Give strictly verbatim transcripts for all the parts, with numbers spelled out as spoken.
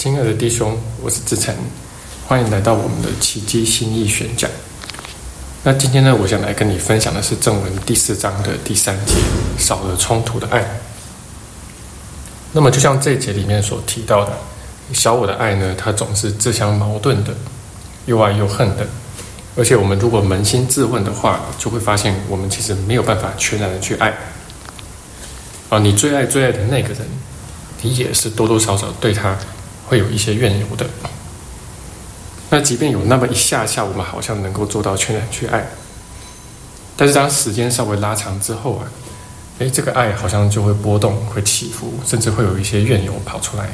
亲爱的弟兄，我是志成，欢迎来到我们的奇迹心意选讲。那今天呢，我想来跟你分享的是正文第四章的第三节，少了冲突的爱。那么就像这一节里面所提到的，小我的爱呢，它总是自相矛盾的，又爱又恨的。而且我们如果扪心自问的话，就会发现我们其实没有办法全然的去爱。啊，你最爱最爱的那个人，你也是多多少少对他会有一些怨尤的。那即便有那么一下下，我们好像能够做到全然去爱，但是当时间稍微拉长之后啊，诶，这个爱好像就会波动，会起伏，甚至会有一些怨尤跑出来。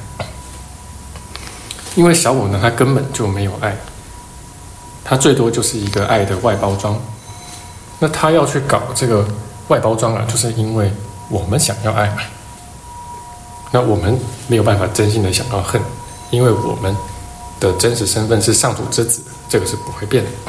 因为小我呢，他根本就没有爱，他最多就是一个爱的外包装。那他要去搞这个外包装啊，就是因为我们想要爱嘛。那我们没有办法真心的想要恨，因为我们的真实身份是上主之子，这个是不会变的。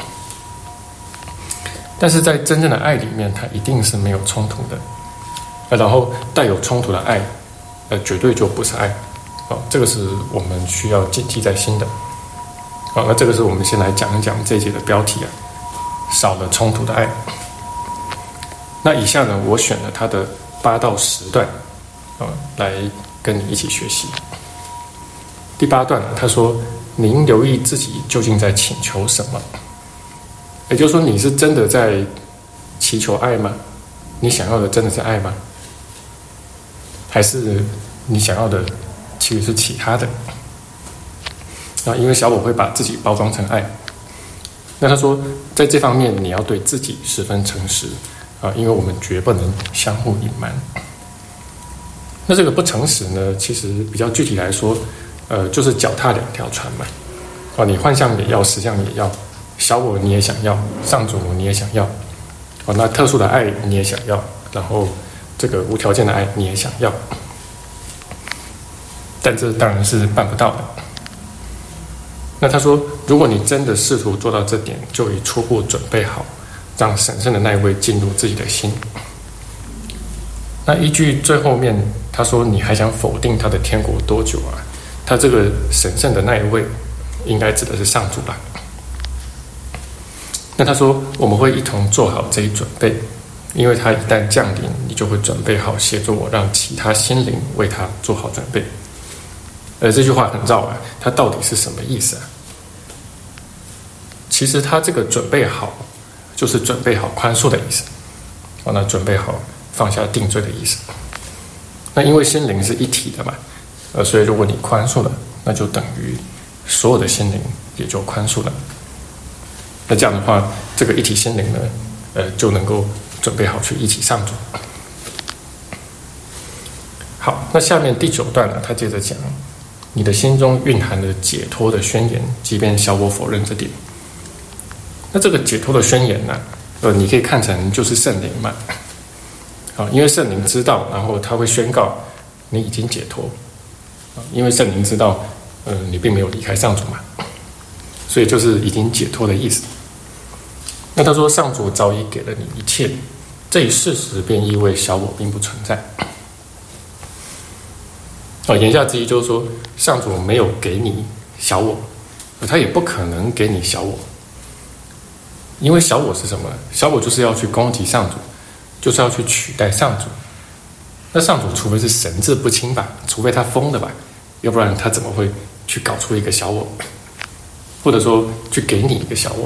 但是在真正的爱里面，它一定是没有冲突的，然后带有冲突的爱，呃，绝对就不是爱。哦，这个是我们需要谨记在心的。好，那这个是我们先来讲一讲这一节的标题啊，少了冲突的爱。那以下呢，我选了它的八到十段，啊，来跟你一起学习。第八段，他说：“您留意自己究竟在请求什么？”也就是说，你是真的在祈求爱吗？你想要的真的是爱吗？还是你想要的其实是其他的？啊，因为小我会把自己包装成爱。那他说，在这方面你要对自己十分诚实啊，因为我们绝不能相互隐瞒。那这个不诚实呢，其实比较具体来说，呃，就是脚踏两条船嘛。哦，你幻象也要，实相也要，小我你也想要，上主你也想要，哦，那特殊的爱你也想要，然后这个无条件的爱你也想要，但这当然是办不到的。那他说，如果你真的试图做到这点，就已初步准备好，让神圣的那一位进入自己的心。那依据最后面他说，你还想否定他的天国多久啊？他这个神圣的那一位，应该指的是上主吧？那他说，我们会一同做好这一准备，因为他一旦降临，你就会准备好协助我，让其他心灵为他做好准备。呃，这句话很绕啊，它到底是什么意思啊？其实他这个准备好，就是准备好宽恕的意思。哦，那准备好放下定罪的意思。那因为心灵是一体的嘛，呃，所以如果你宽恕了，那就等于所有的心灵也就宽恕了。那这样的话，这个一体心灵呢，呃，就能够准备好去一起上主。好，那下面第九段呢，他接着讲，你的心中蕴含了解脱的宣言，即便小我否认这点。那这个解脱的宣言呢，呃，你可以看成就是圣灵嘛。啊，因为圣灵知道，然后他会宣告你已经解脱。啊，因为圣灵知道，呃，你并没有离开上主嘛，所以就是已经解脱的意思。那他说，上主早已给了你一切，这一事实便意味小我并不存在。哦，言下之意就是说，上主没有给你小我，他也不可能给你小我，因为小我是什么？小我就是要去攻击上主，就是要去取代上主。那上主除非是神志不清吧，除非他疯了吧，要不然他怎么会去搞出一个小我，或者说去给你一个小我？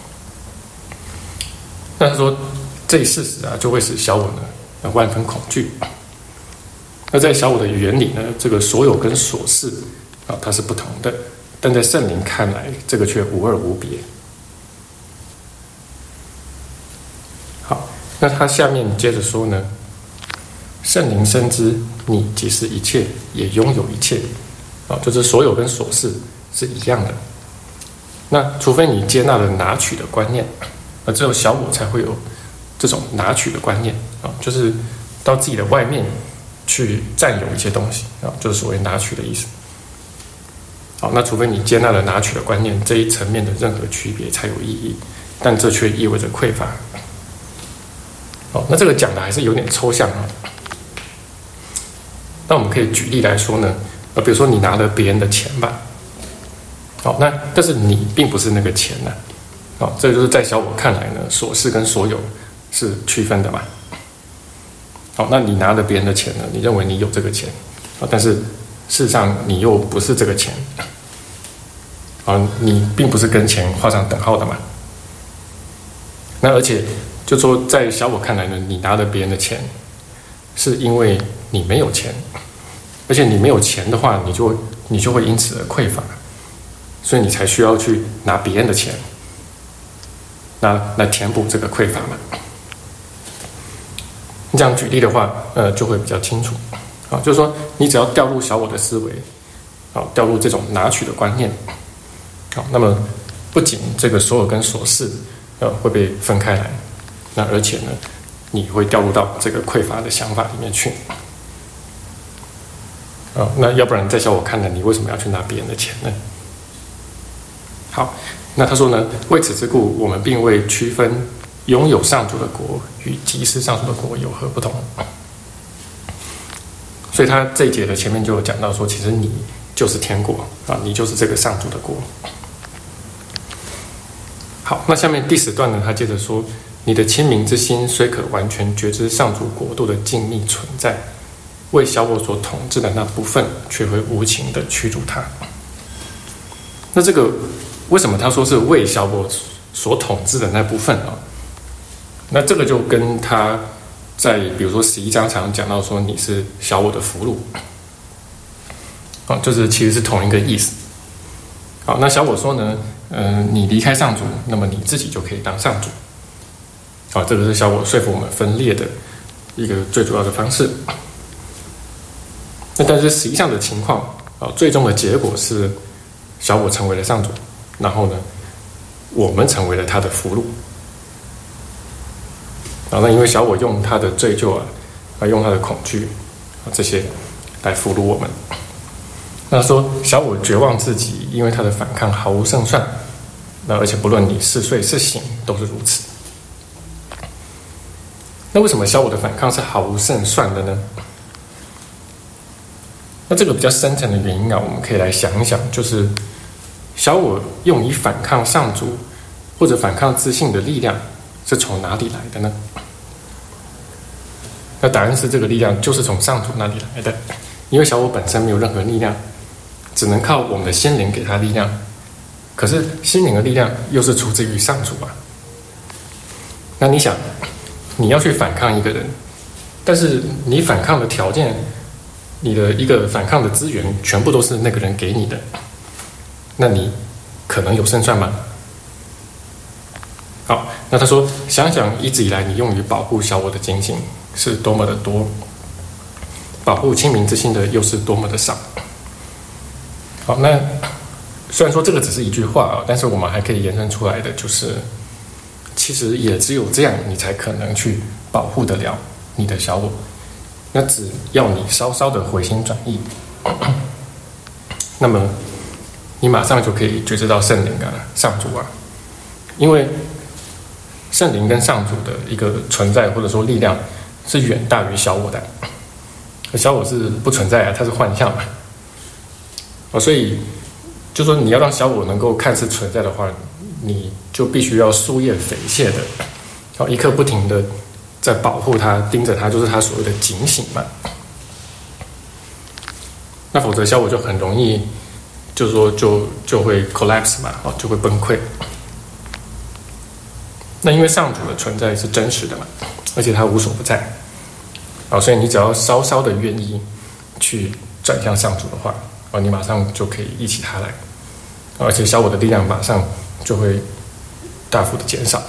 那他说，这一事实啊，就会使小我呢万分恐惧。那在小我的语言里呢，这个所有跟所是啊，它是不同的，但在圣灵看来，这个却无二无别。好，那他下面接着说呢，圣灵深知你即是一切，也拥有一切，啊，就是所有跟所是是一样的。那除非你接纳了拿取的观念，而只有小我才会有这种拿取的观念啊，就是到自己的外面去占有一些东西啊，就是所谓拿取的意思。好，那除非你接纳了拿取的观念，这一层面的任何区别才有意义，但这却意味着匮乏。好，那这个讲的还是有点抽象啊。那我们可以举例来说呢， 呃，比如说你拿了别人的钱吧，好，那但是你并不是那个钱呢、啊，哦，这就是在小我看来呢，所是跟所有是区分的嘛。好，那你拿了别人的钱呢，你认为你有这个钱，啊，但是事实上你又不是这个钱，啊，你并不是跟钱画上等号的嘛。那而且就说在小我看来呢，你拿了别人的钱，是因为你没有钱。而且你没有钱的话，你就你就会因此而匮乏，所以你才需要去拿别人的钱，那来填补这个匮乏嘛。你这样举例的话，呃，就会比较清楚啊。就是说，你只要掉入小我的思维，啊，掉入这种拿取的观念，好，那么不仅这个所有跟所是，呃，会被分开来，那而且呢，你会掉入到这个匮乏的想法里面去。哦，那要不然在小我看来，你为什么要去拿别人的钱呢？好，那他说呢，为此之故，我们并未区分拥有上主的国与即是上主的国有何不同。所以他这一节的前面就有讲到说，其实你就是天国啊，你就是这个上主的国。好，那下面第十段呢，他接着说，你的清明之心虽可完全觉知上主国度的静谧存在，为小我所统治的那部分，却会无情的驱逐它。那这个为什么他说是为小我所统治的那部分啊？那这个就跟他在比如说十一章常讲到说你是小我的俘虏，啊，就是其实是同一个意思。好，那小我说呢，呃，你离开上主，那么你自己就可以当上主。好，这个是小我说服我们分裂的一个最主要的方式。那但是实际上的情况啊，最终的结果是小我成为了上主，然后呢，我们成为了他的俘虏。啊，那因为小我用他的罪疚啊，啊，用他的恐惧啊这些来俘虏我们。那说小我绝望自己，因为他的反抗毫无胜算。那而且不论你是睡是醒，都是如此。那为什么小我的反抗是毫无胜算的呢？那这个比较深层的原因啊，我们可以来想一想，就是小我用以反抗上主或者反抗自信的力量是从哪里来的呢？那答案是这个力量就是从上主那里来的，因为小我本身没有任何力量，只能靠我们的心灵给他力量。可是心灵的力量又是出自于上主啊。那你想，你要去反抗一个人，但是你反抗的条件，你的一个反抗的资源全部都是那个人给你的，那你可能有胜算吗？好，那他说，想想一直以来你用于保护小我的警醒是多么的多，保护清明之心的又是多么的少。好，那虽然说这个只是一句话啊，但是我们还可以延伸出来的就是，其实也只有这样，你才可能去保护得了你的小我。那只要你稍稍的回心转意，那么你马上就可以觉知到圣灵啊、上主啊，因为圣灵跟上主的一个存在或者说力量是远大于小我的，小我是不存在啊，它是幻象嘛。哦，所以就说你要让小我能够看似存在的话，你就必须要夙夜匪懈的，哦，一刻不停的在保护它、盯着它，就是它所谓的警醒嘛。那否则小我就很容易，就是说就就会 collapse 嘛，哦，就会崩溃。那因为上主的存在是真实的嘛，而且他无所不在，啊，所以你只要稍稍的愿意去转向上主的话，啊，你马上就可以忆起他来，而且小我的力量马上就会大幅的减少。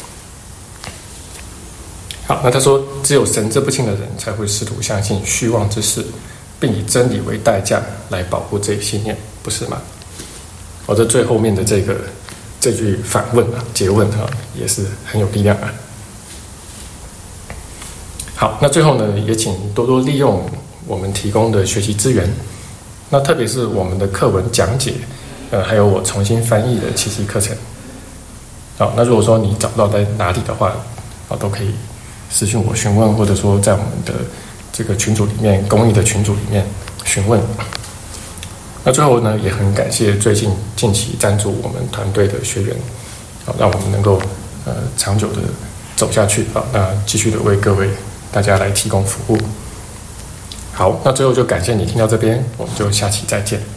好，那他说，只有神志不清的人才会试图相信虚妄之事，并以真理为代价来保护这一信念，不是吗？我这最后面的这个这句反问啊、诘问啊，也是很有力量啊。好，那最后呢，也请多多利用我们提供的学习资源，那特别是我们的课文讲解，呃，还有我重新翻译的七期课程。好，那如果说你找不到在哪里的话，啊，都可以私讯我询问，或者说在我们的这个群组里面，公益的群组里面询问。 那最后呢，也很感谢最近近期赞助我们团队的学员，好，让我们能够呃长久的走下去啊，那继续的为各位大家来提供服务。好，那最后就感谢你听到这边，我们就下期再见。